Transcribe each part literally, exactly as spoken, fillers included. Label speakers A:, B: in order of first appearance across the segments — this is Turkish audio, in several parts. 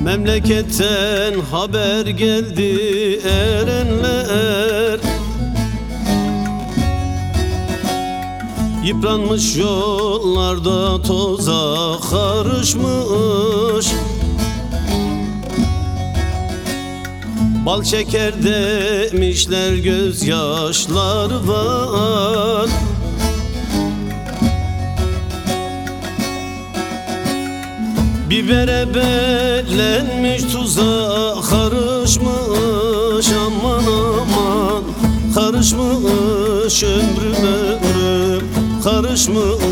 A: Memleketten haber geldi erenler, yıpranmış yollarda toza karışmış. Bal şeker demişler, gözyaşları var. Bibere belenmiş, tuza karışmış. Aman aman karışmış, ömrüm ömrüm karışmış.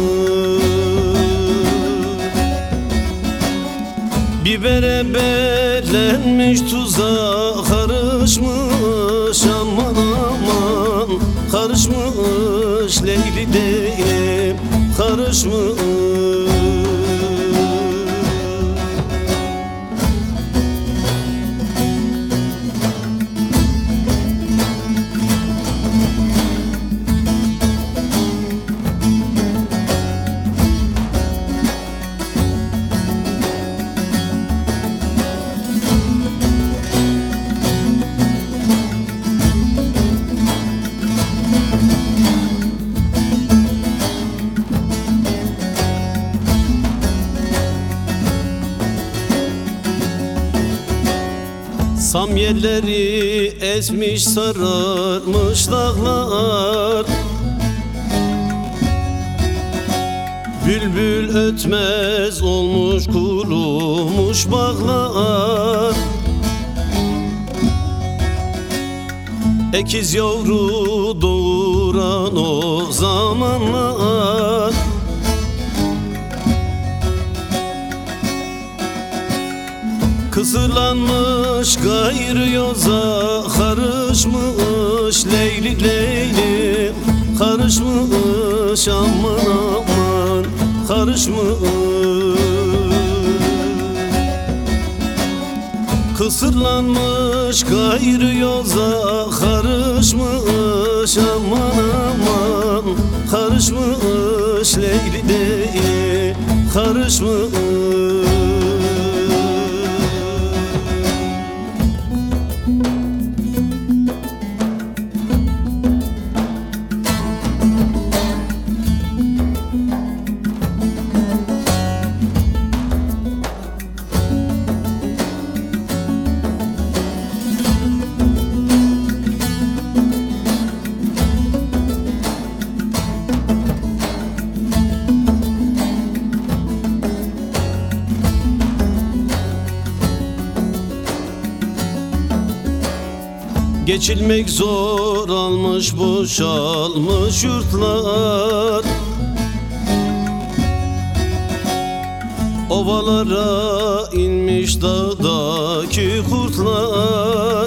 A: Bibere belenmiş, tuza karışmış. Aman aman karışmış, Leyli değilim karışmış. Samyelleri esmiş, sararmış dağlar. Bülbül ötmez olmuş, kurumuş bağlar. Ekiz yavru doğuran o zamanlar. Kısırlanmış gayrı yoza karışmış. Leyli Leyli karışmış. Aman aman karışmış. Kısırlanmış gayrı yoza karışmış. Aman aman karışmış. Leyli Leyli karışmış. Geçilmek zor almış, boşalmış yurtlar. Ovalara inmiş dağdaki kurtlar.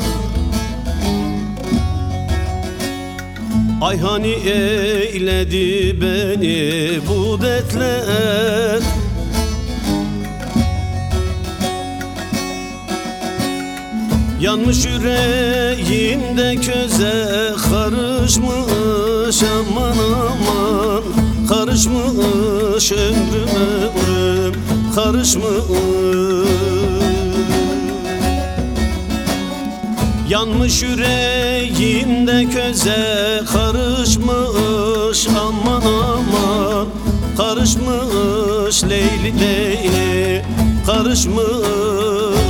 A: Ay hani eyledi beni bu dertler. Yanmış yüreğimde köze karışmış. Aman aman karışmış, ömrüm ömrüm karışmış. Yanmış yüreğimde köze karışmış. Aman aman karışmış. Leyli Leyli karışmış.